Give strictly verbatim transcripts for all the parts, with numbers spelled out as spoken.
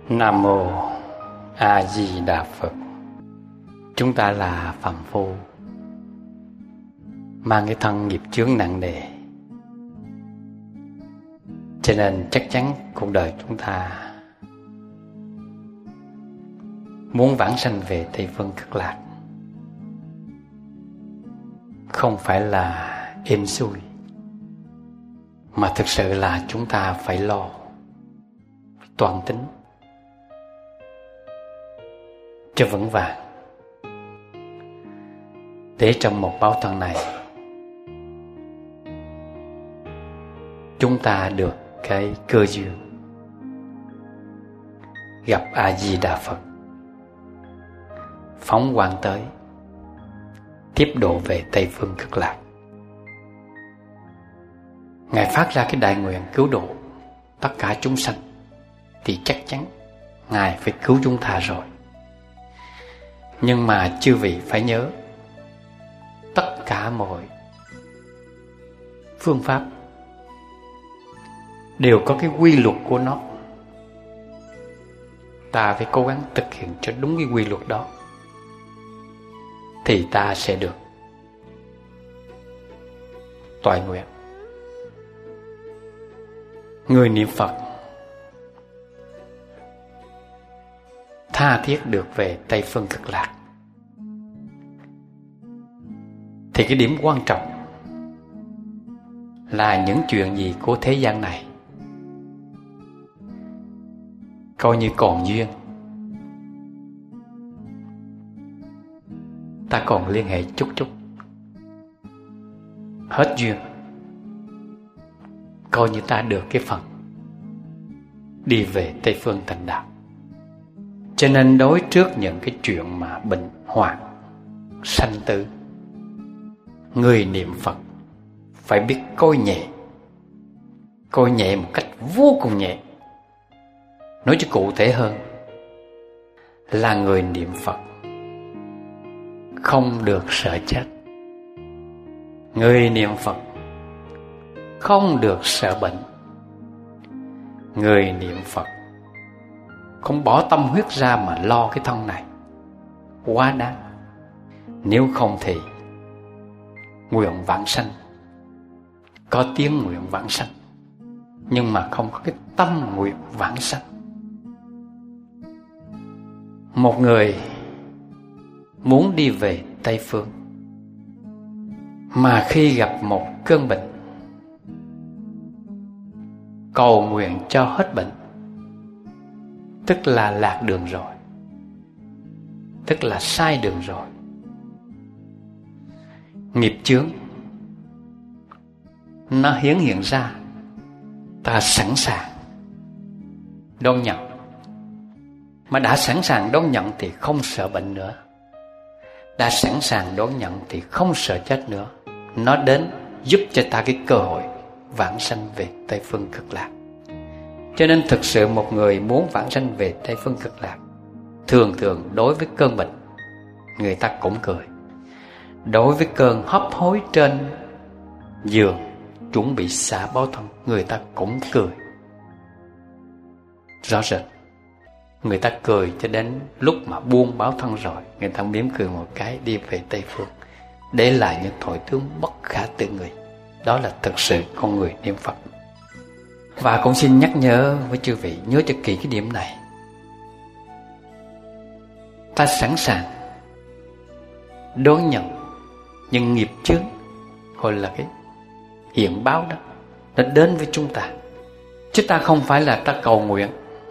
Nam Mô A Di Đà Phật. Chúng ta là phàm phu, mang cái thân nghiệp chướng nặng nề, cho nên chắc chắn cuộc đời chúng ta muốn vãng sanh về Tây Phương Cực Lạc không phải là êm xuôi, mà thực sự là chúng ta phải lo, phải toan tính cho vững vàng, để trong một báo thân này chúng ta được cái cơ duyên gặp A Di Đà Phật, phóng quang tới, tiếp độ về Tây Phương Cực Lạc. Ngài phát ra cái đại nguyện cứu độ tất cả chúng sanh, thì chắc chắn Ngài phải cứu chúng ta rồi. Nhưng mà chư vị phải nhớ, tất cả mọi phương pháp đều có cái quy luật của nó. Ta phải cố gắng thực hiện cho đúng cái quy luật đó, thì ta sẽ được toại nguyện. Người niệm Phật tha thiết được về Tây Phương Cực Lạc, thì cái điểm quan trọng là những chuyện gì của thế gian này coi như còn duyên, ta còn liên hệ chút chút, hết duyên coi như ta được cái phần đi về Tây Phương thành đạo. Cho nên đối trước những cái chuyện mà bệnh hoạn, sanh tử, người niệm Phật phải biết coi nhẹ, coi nhẹ một cách vô cùng nhẹ. Nói cho cụ thể hơn là người niệm Phật không được sợ chết. Người niệm Phật không được sợ bệnh. Người niệm Phật không bỏ tâm huyết ra mà lo cái thân này, quá đáng. Nếu không thì nguyện vãng sanh, có tiếng nguyện vãng sanh, nhưng mà không có cái tâm nguyện vãng sanh. Một người muốn đi về Tây Phương, mà khi gặp một cơn bệnh, cầu nguyện cho hết bệnh, tức là lạc đường rồi, tức là sai đường rồi. Nghiệp chướng nó hiển hiện ra, ta sẵn sàng đón nhận. Mà đã sẵn sàng đón nhận thì không sợ bệnh nữa, đã sẵn sàng đón nhận thì không sợ chết nữa. Nó đến giúp cho ta cái cơ hội vãng sanh về Tây Phương Cực Lạc. Cho nên thực sự một người muốn vãng sanh về Tây Phương Cực Lạc, thường thường đối với cơn bệnh người ta cũng cười, đối với cơn hấp hối trên giường chuẩn bị xả báo thân, người ta cũng cười. Rõ rệt, người ta cười cho đến lúc mà buông báo thân rồi, người ta mỉm cười một cái đi về Tây Phương, để lại những thổi tướng bất khả tư nghị. Đó là thực sự con người niệm Phật. Và cũng xin nhắc nhớ với chư vị, nhớ cho kỹ cái điểm này. Ta sẵn sàng đón nhận những nghiệp chướng, gọi là cái hiện báo đó, nó đến với chúng ta. Chứ ta không phải là ta cầu nguyện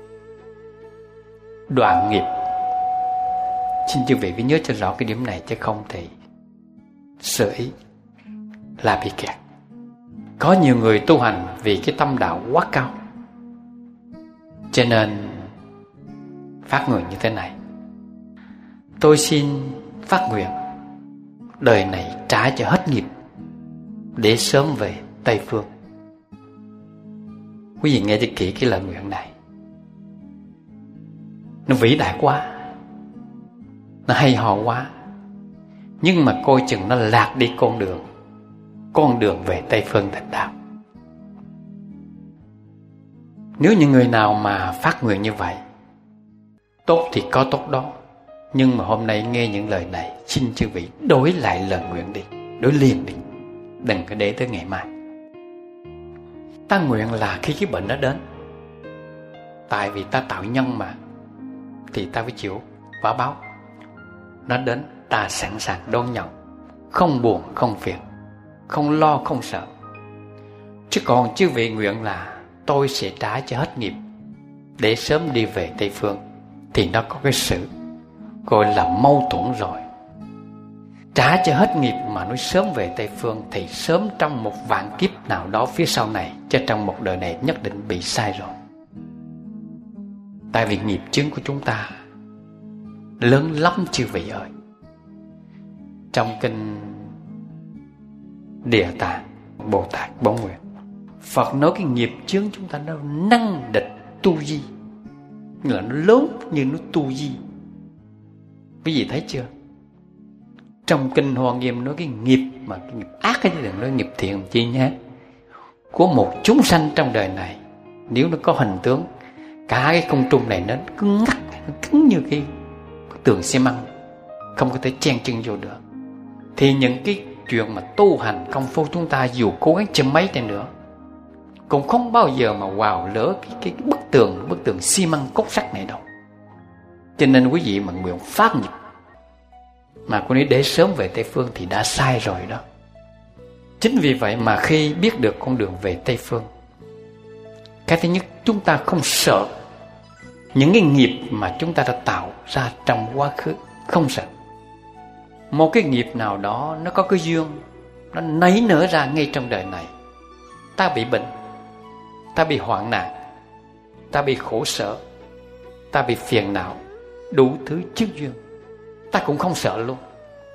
đoạn nghiệp. Xin chư vị phải nhớ cho rõ cái điểm này, chứ không thì sơ ý là bị kẹt. Có nhiều người tu hành vì cái tâm đạo quá cao, cho nên phát nguyện như thế này: tôi xin phát nguyện đời này trả cho hết nghiệp để sớm về Tây Phương. Quý vị nghe cho kỹ cái lời nguyện này, nó vĩ đại quá, nó hay ho quá, nhưng mà coi chừng nó lạc đi con đường con đường về Tây Phương thành đạo. Nếu những người nào mà phát nguyện như vậy Tốt thì có tốt đó, nhưng mà hôm nay nghe những lời này, xin chư vị đổi lại lời nguyện đi, đổi liền đi, đừng có để tới ngày mai. Ta nguyện là khi cái bệnh nó đến, tại vì ta tạo nhân mà, thì ta phải chịu quả báo. Nó đến ta sẵn sàng đón nhận, không buồn không phiền, không lo không sợ. Chứ còn chư vị nguyện là tôi sẽ trả cho hết nghiệp để sớm đi về Tây Phương, thì nó có cái sự gọi là mâu thuẫn rồi. Trả cho hết nghiệp mà nói sớm về Tây Phương, thì sớm trong một vạn kiếp nào đó phía sau này, chứ trong một đời này nhất định bị sai rồi. Tại vì nghiệp chướng của chúng ta lớn lắm chư vị ơi. Trong kinh Địa Tạng Bồ Tát Bốn Nguyện, Phật nói cái nghiệp chướng chúng ta nó năng địch tu di, như là nó lớn như nó tu di. Quý vị thấy chưa? Trong kinh Hoa Nghiêm nói cái nghiệp mà cái nghiệp ác ấy, đừng nói nghiệp thiện chi nhé, của một chúng sanh trong đời này, nếu nó có hình tướng, cả cái không trung này nó cứng ngắc, nó cứng như cái tường xi măng, không có thể chen chân vô được. Thì những cái chuyện mà tu hành công phu chúng ta dù cố gắng chừng mấy trên nữa, cũng không bao giờ mà vào lỡ cái, cái, cái bức tường bức tường xi măng cốt sắt này đâu. Cho nên quý vị mà nguyện phát nghiệp mà cô ấy để sớm về Tây Phương thì đã sai rồi đó. Chính vì vậy mà khi biết được con đường về Tây Phương, cái thứ nhất, chúng ta không sợ những cái nghiệp mà chúng ta đã tạo ra trong quá khứ, không sợ. Một cái nghiệp nào đó nó có cái duyên, nó nảy nở ra ngay trong đời này, ta bị bệnh, ta bị hoạn nạn, ta bị khổ sở, ta bị phiền não, đủ thứ chức duyên, ta cũng không sợ luôn.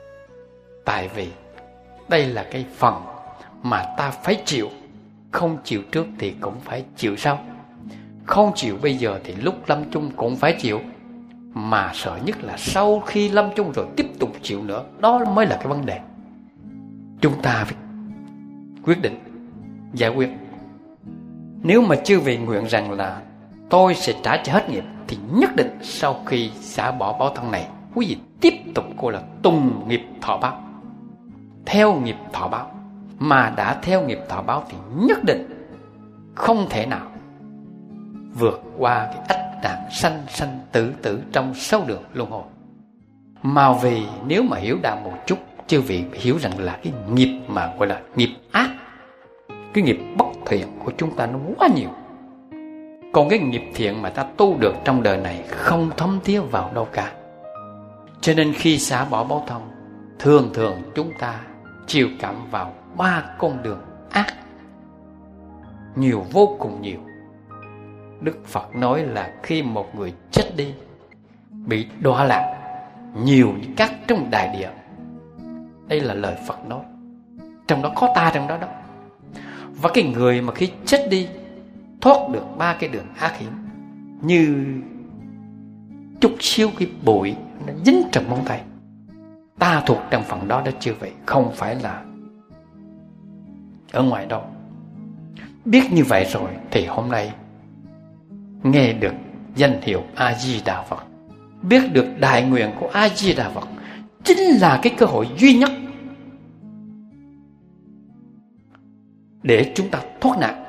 Tại vì đây là cái phần mà ta phải chịu. Không chịu trước thì cũng phải chịu sau. Không chịu bây giờ thì lúc lâm chung cũng phải chịu. Mà sợ nhất là sau khi lâm chung rồi tiếp tục chịu nữa. Đó mới là cái vấn đề. Chúng ta phải quyết định, giải quyết. Nếu mà chư vị nguyện rằng là tôi sẽ trả cho hết nghiệp, thì nhất định sau khi xả bỏ báo thân này, quý vị tiếp tục gọi là tùng nghiệp thọ báo, theo nghiệp thọ báo. Mà đã theo nghiệp thọ báo thì nhất định không thể nào vượt qua cái ách nạn sanh sanh tử tử trong sáu đường luân hồi. Mà vì nếu mà hiểu đạo một chút, chư vị hiểu rằng là cái nghiệp mà gọi là nghiệp ác, cái nghiệp bất thiện của chúng ta nó quá nhiều. Còn cái nghiệp thiện mà ta tu được trong đời này không thấm thía vào đâu cả. Cho nên khi xả bỏ báo thân, thường thường chúng ta chiều cảm vào ba con đường ác, nhiều, vô cùng nhiều. Đức Phật nói là khi một người chết đi, bị đọa lạc nhiều như cát trong đại địa. Đây là lời Phật nói, trong đó có ta trong đó đó. Và cái người mà khi chết đi thoát được ba cái đường ác hiểm, như chút xíu cái bụi nó dính trong móng tay, ta thuộc trong phần đó đó chư vị, không phải là ở ngoài đâu. Biết như vậy rồi thì hôm nay nghe được danh hiệu A Di Đà Phật, biết được đại nguyện của A Di Đà Phật, chính là cái cơ hội duy nhất để chúng ta thoát nạn.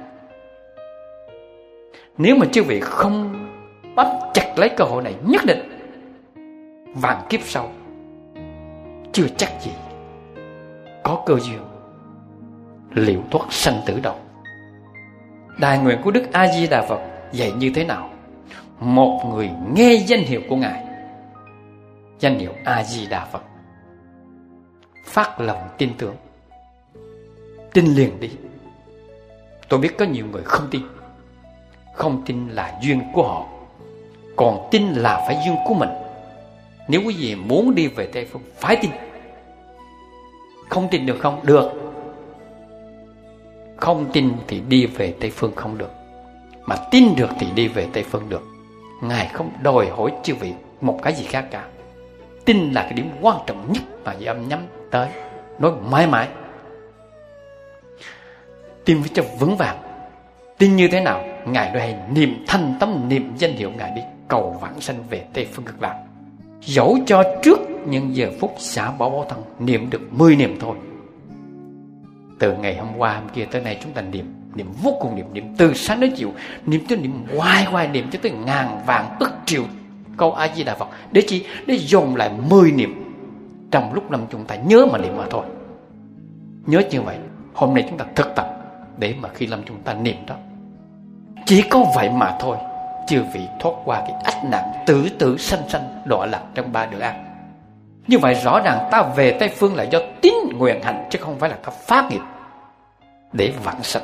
Nếu mà chư vị không bám chặt lấy cơ hội này, nhất định vạn kiếp sau chưa chắc gì có cơ duyên liệu thoát sanh tử đâu. Đại nguyện của Đức A Di Đà Phật dạy như thế nào? Một người nghe danh hiệu của Ngài, danh hiệu A Di Đà Phật, phát lòng tin tưởng, tin liền đi. Tôi biết có nhiều người không tin. Không tin là duyên của họ, còn tin là phải duyên của mình. Nếu quý vị muốn đi về Tây Phương phải tin. Không tin được không? Được. Không tin thì đi về Tây Phương không được. Mà tin được thì đi về Tây Phương được. Ngài không đòi hỏi chư vị một cái gì khác cả. Tin là cái điểm quan trọng nhất mà Di Âm nhắm tới, nói mãi mãi. Tin phải cho vững vàng. Tin như thế nào? Ngài nói hay niệm thanh tâm, niệm danh hiệu Ngài đi. cầu vãng sanh về Tây Phương Cực Lạc. Dẫu cho trước những giờ phút xả bỏ báo thân niệm được mười niệm thôi. Từ ngày hôm qua hôm kia tới nay chúng ta niệm, niệm vô cùng niệm, niệm từ sáng đến chiều, niệm tới niệm hoài hoài niệm cho tới ngàn vạn ức triệu câu A Di Đà Phật. Để chi? Để dồn lại mười niệm trong lúc năm chúng ta nhớ mà niệm mà thôi. Nhớ như vậy, hôm nay chúng ta thực tập để mà khi lâm chúng ta niệm đó. Chỉ có vậy mà thôi, chư vị thoát qua cái ách nạn tử tử sanh sanh đọa lạc trong ba đường ác. Như vậy rõ ràng ta về Tây Phương là do tín nguyện hành, chứ không phải là ta phát nghiệp để vãng sanh.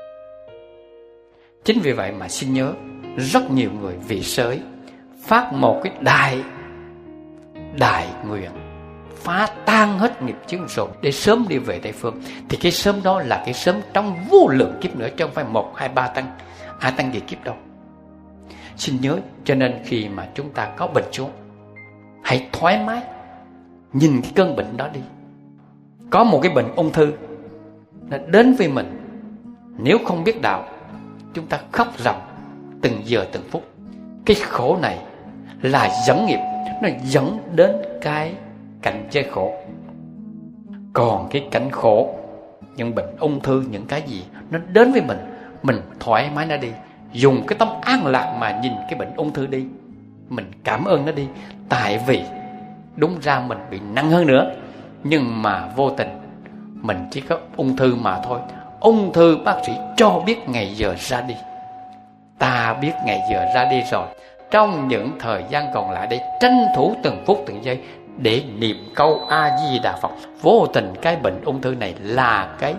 Chính vì vậy mà xin nhớ, rất nhiều người vị sới phát một cái đại đại nguyện phá tan hết nghiệp chướng rồi để sớm đi về Tây Phương, thì cái sớm đó là cái sớm trong vô lượng kiếp nữa, chứ không phải một hai ba tăng hai tăng kỳ kiếp đâu. Xin nhớ, cho nên khi mà chúng ta có bệnh xuống, hãy thoải mái nhìn cái cơn bệnh đó đi. Có một cái bệnh ung thư nó đến với mình, nếu không biết đạo, chúng ta khóc ròng từng giờ từng phút. Cái khổ này là dẫn nghiệp, nó dẫn đến cái cảnh giới khổ. Còn cái cảnh khổ, những bệnh ung thư, những cái gì nó đến với mình, mình thoải mái nó đi, dùng cái tâm an lạc mà nhìn cái bệnh ung thư đi, mình cảm ơn nó đi. Tại vì đúng ra mình bị nặng hơn nữa, nhưng mà vô tình mình chỉ có ung thư mà thôi. Ung thư bác sĩ cho biết ngày giờ ra đi, ta biết ngày giờ ra đi rồi. Trong những thời gian còn lại đây, tranh thủ từng phút từng giây để niệm câu A Di Đà Phật. Vô tình cái bệnh ung thư này là cái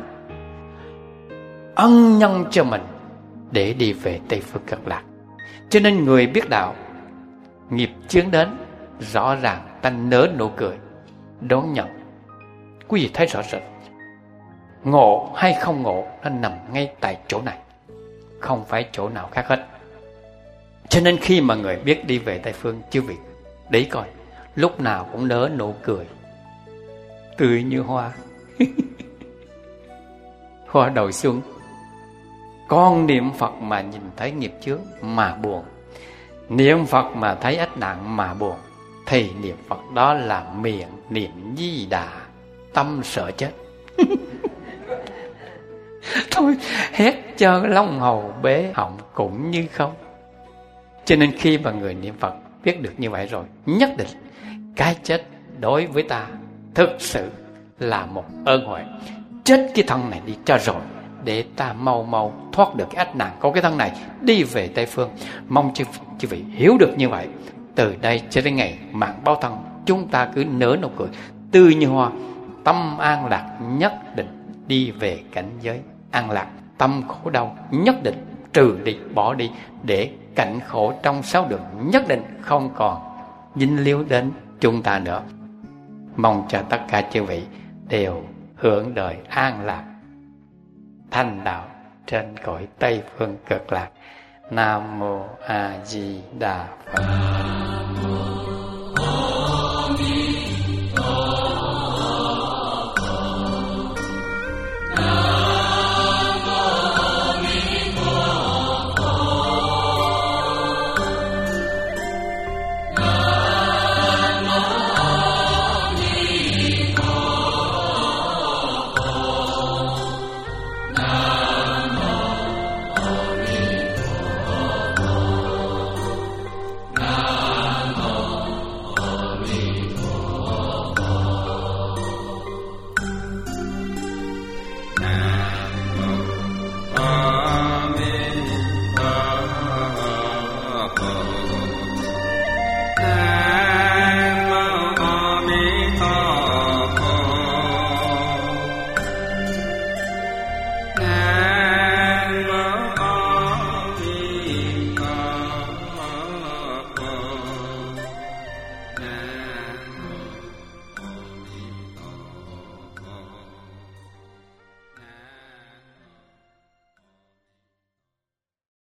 ân nhân cho mình để đi về Tây Phương Cực Lạc. Cho nên người biết đạo, nghiệp chướng đến, rõ ràng ta nở nụ cười đón nhận. Quý vị thấy rõ rệt, ngộ hay không ngộ nó nằm ngay tại chỗ này, không phải chỗ nào khác hết. Cho nên khi mà người biết đi về Tây Phương, chư vị đấy coi, lúc nào cũng nở nụ cười tươi như hoa. Hoa đầu xuân. Con niệm Phật mà nhìn thấy nghiệp chướng mà buồn, niệm Phật mà thấy ách nạn mà buồn, thì niệm Phật đó là miệng niệm Di Đà, tâm sợ chết. Thôi hét cho long hầu bế họng cũng như không. Cho nên khi mà người niệm Phật biết được như vậy rồi, nhất định cái chết đối với ta thực sự là một ơn huệ. Chết cái thân này đi cho rồi, để ta mau mau thoát được cái ách nạn của cái thân này, đi về Tây Phương. Mong chư, chư vị hiểu được như vậy. Từ đây cho đến ngày mạng báo thân, chúng ta cứ nở nụ cười tươi như hoa, tâm an lạc, nhất định đi về cảnh giới an lạc. Tâm khổ đau nhất định trừ đi, bỏ đi, để cảnh khổ trong sáu đường nhất định không còn dính líu đến chúng ta nữa. Mong cho tất cả chư vị đều hưởng đời an lạc, thành đạo trên cõi Tây Phương Cực Lạc. Nam Mô A Di Đà Phật.